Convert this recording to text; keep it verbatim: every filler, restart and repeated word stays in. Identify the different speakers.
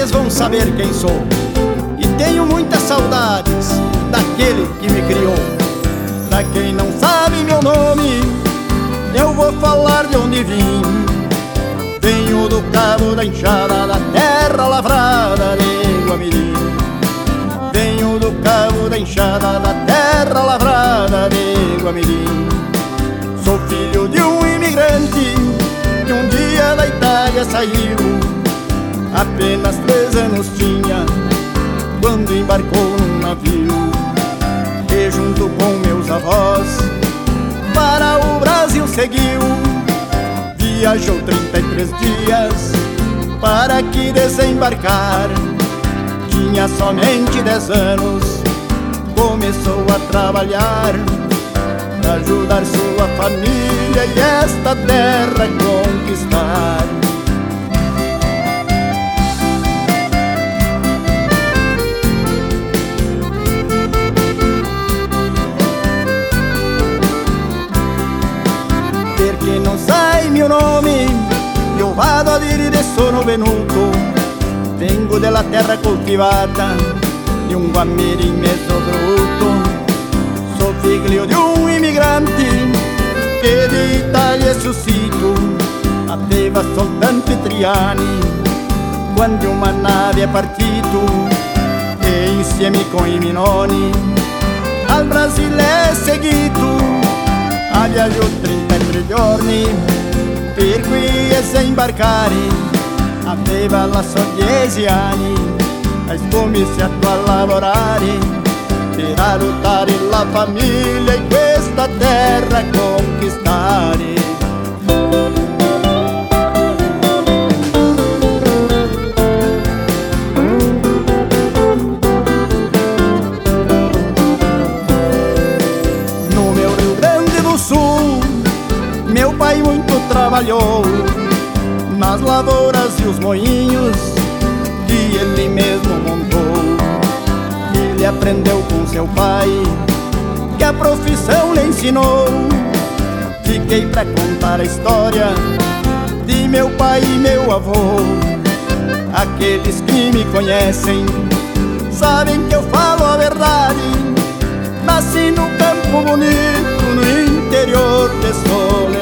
Speaker 1: vocês vão saber quem sou. E tenho muitas saudades daquele que me criou. Pra quem não sabe meu nome, eu vou falar de onde vim. Venho do cabo da enxada, da terra lavrada de Guamirim. Venho do cabo da enxada, da terra lavrada de Guamirim. Sou filho de um imigrante que um dia da Itália saiu. Apenas três anos tinha quando embarcou num navio, e junto com meus avós para o Brasil seguiu. Viajou trinta e três dias para aqui desembarcar. Tinha somente dez anos, começou a trabalhar para ajudar sua família e esta terra conquistar. Per quem não sai meu nome, eu vado a dire de sono venuto. Vengo della terra coltivata di un Guamirim mezzo brutto. Sou figlio di un imigrante che d'Italia è suscito. Aveva soltanto tre anni quando uma nave è partito, e insieme con i minoni al Brasile è seguito. Ha viaggiato trinta e tre giorni per qui desembarcare. Aveva la sua dieci anni e cominciato a lavorare per aiutare la famiglia in questa terra a conquistare. No meu Rio Grande do Sul, meu pai muito trabalhou nas lavouras e os moinhos que ele mesmo montou. Ele aprendeu com seu pai, que a profissão lhe ensinou. Fiquei pra contar a história de meu pai e meu avô. Aqueles que me conhecem sabem que eu falo a verdade. Nasci no campo bonito, no interior de Sol.